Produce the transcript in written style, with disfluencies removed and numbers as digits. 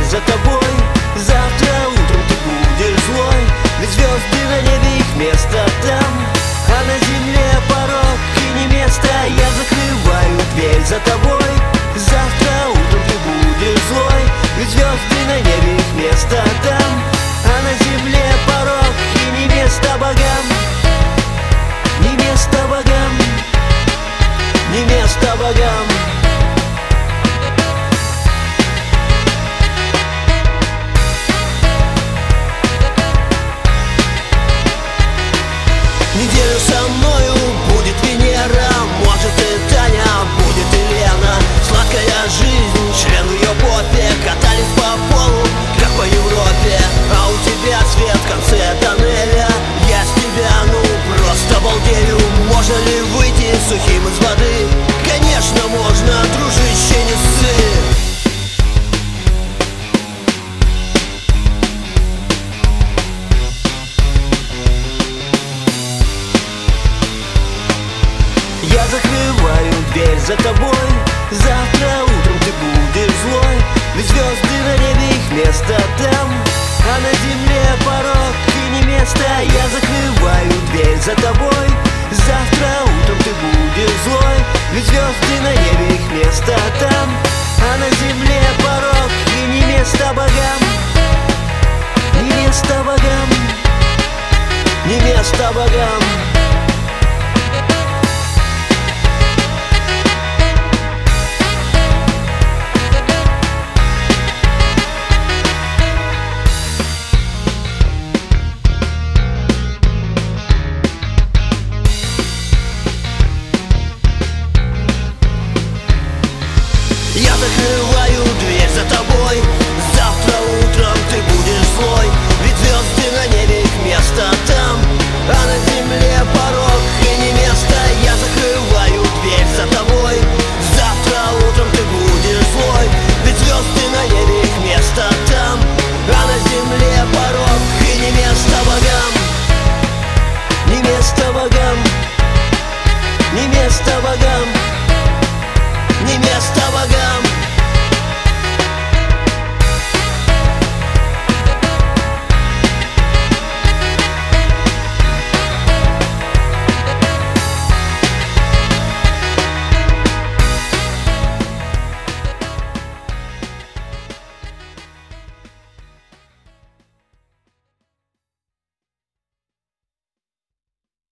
за тобой. Завтра утром ты будешь злой, ведь звезды на небе, их место там, а на земле порог и не место. Я закрываю дверь за тобой. Завтра утром ты будешь злой, ведь звезды на небе, их место там, а на земле порог и не место богам. Не место богам, не место богам. Неделю со мною будет Венера, может и Таня, будет и Лена. Сладкая жизнь, член в ее попе, катались по полу, как по Европе. А у тебя свет в конце тоннеля, я с тебя, ну, просто балдею. Можно ли выйти сухим из воды? Конечно можно, дружище, не ссы. Я закрываю дверь за тобой. Завтра утром ты будешь злой, ведь звезды на небе, их место там, а на земле порог и не место. Я закрываю дверь за тобой. Завтра утром ты будешь злой, ведь звезды на небе, их место там, а на земле порог и не место богам. Не место богам, не место богам.